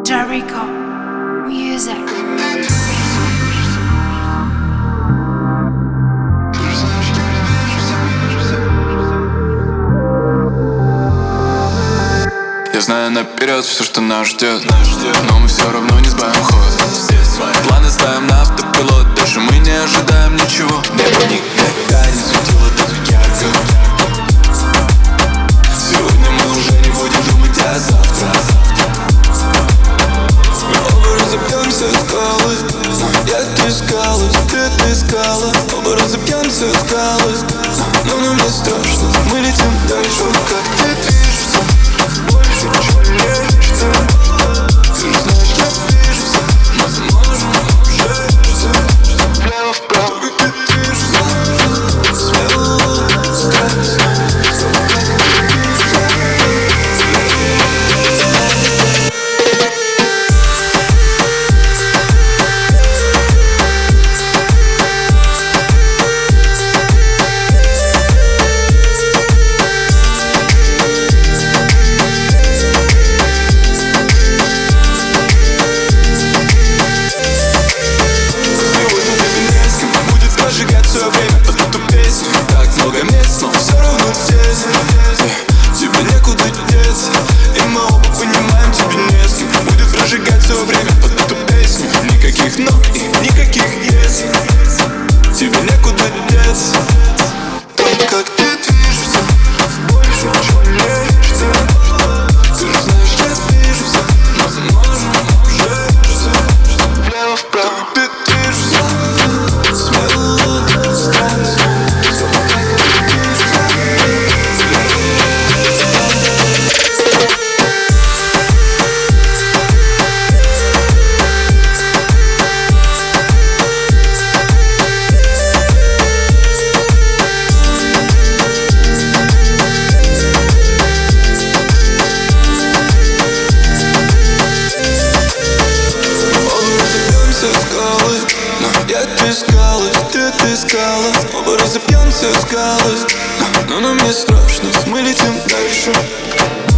Jericho Music. Я знаю наперед все, что нас ждет, но мы все равно не сбавим ход. Планы ставим на автопилот, даже мы не ожидаем ничего. Небо никогда не светило так ярко. Сегодня мы уже не будем думать о завтра. Мы оба разобьемся в скалы. Я трескалась, ты трескала. Оба разобьемся в скалы. Но нам не страшно, мы летим дальше. Как ты движешься, больше нечто. Ты же знаешь, я движусь. Мы сможем жить влево-вправо. Как ты движешься, смело, страстно. Много мест, но все равно здесь. Тебе некуда деться, и мы оба понимаем, тебе не с кем будет прожигать все время под эту песню. Никаких но и никаких если. Тебе некуда деться. Как ты движешься, больше нечто. Ты же знаешь, я движусь. Мы сможем жить влево-вправо. Как ты движешься, смело, страстно. Я трескалась, ты трескала. Оба разобьемся в скалы. Но нам не страшно, мы летим дальше.